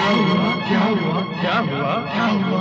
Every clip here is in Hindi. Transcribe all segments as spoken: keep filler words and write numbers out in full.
हुआ क्या हुआ क्या हुआ क्या हुआ?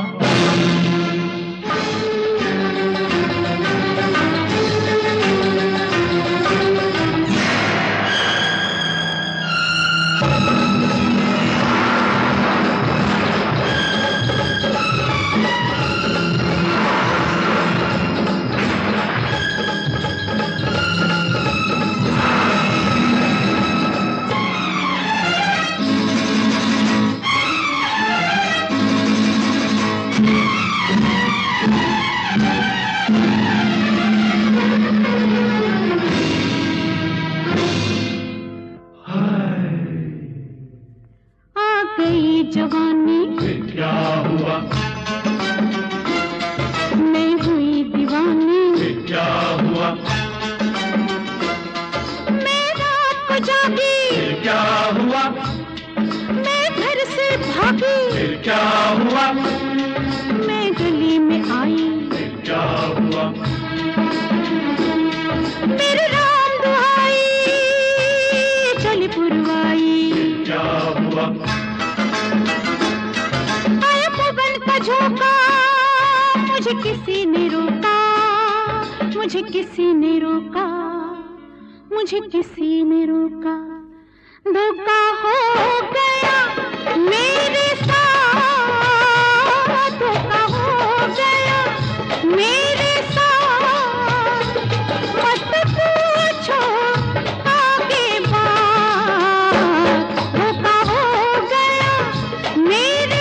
जवानी क्या हुआ? मैं हुई दीवानी क्या हुआ? मैं रात को जागी क्या हुआ? मैं घर से भागी क्या हुआ? मैं गली में आई क्या हुआ? मेरे राम दुहाई चली पुरवाई क्या हुआ? झोंका मुझे किसी ने रोका, मुझे किसी ने रोका, मुझे किसी ने रोका। धोखा हो गया मेरे साथ, धोखा हो गया मेरे साथ। मत पूछो आगे बात, धोखा हो गया मेरे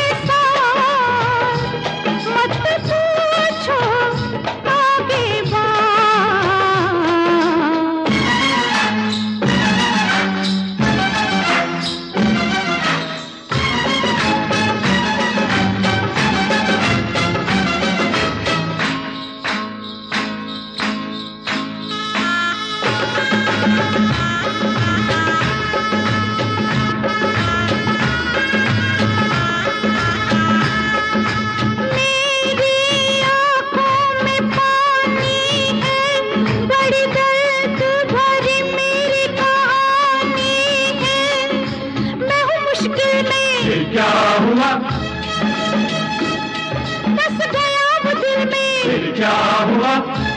क्या हुआ? बस गया वो दिल में क्या हुआ?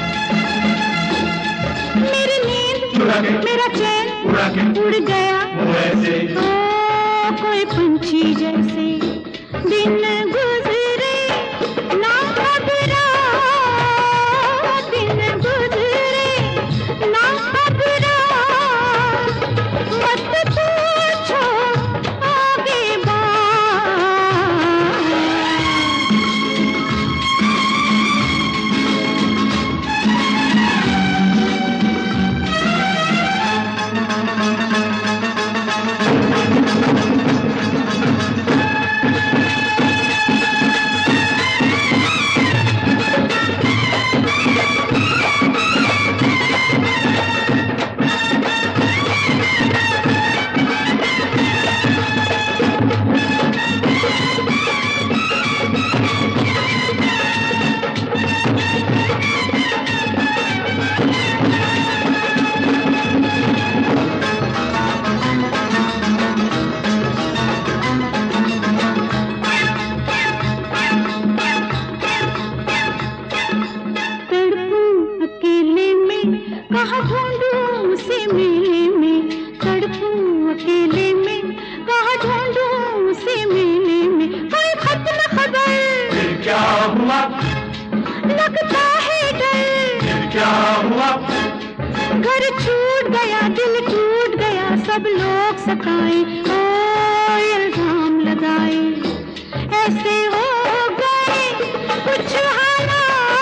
मेरी नींद मेरा चैन उड़ गया वैसे तो कोई पंछी जैसे दिन गुजरे ना खबरा, दिन गुजरे ना खबरा। मत पूछो आगे बात। कहाँ ढूंढूं उसे मेले में, तड़पूं अकेले में। कहाँ ढूंढूं उसे मेले में, कोई खत न खबर। क्या हुआ? लगता है डर। क्या हुआ? घर छूट गया, दिल टूट गया, सब लोग सताए, ओ इल्जाम लगाए। ऐसे हो गए कुछ हालात,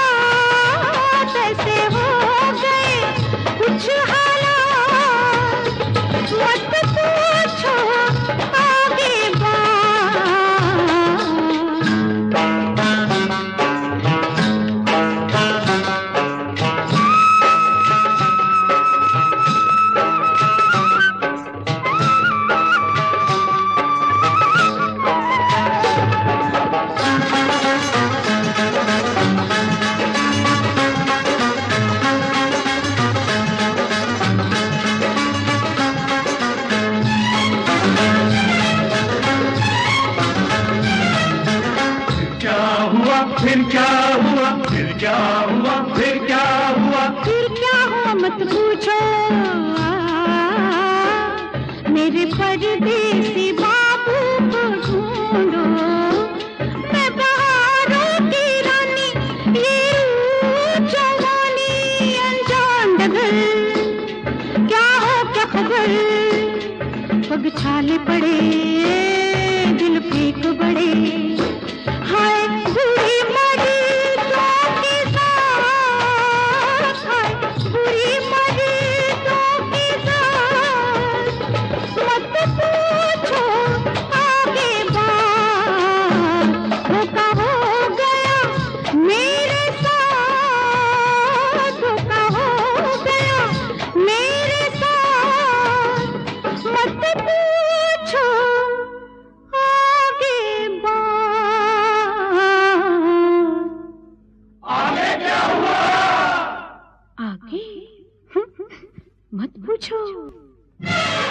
ऐसे हो गए कुछ हालात। मत पूछो आगे बात। परदेसी बाबू को ढूंढो, मैं बहारों की रानी, ये रूह जवानी अनजान डगर, क्या हो क्या खबर, पग छाले पड़े दिल फेंक बड़े, हाय बुरी मरीजों के साथ, हाय बुरी मरीजों के साथ, मत पूछो आगे बात, धोखा हो गया मेरे साथ, धोखा हो गया मेरे साथ, मत पूछो आगे बात। आगे क्या हुआ? आगे मत पूछो।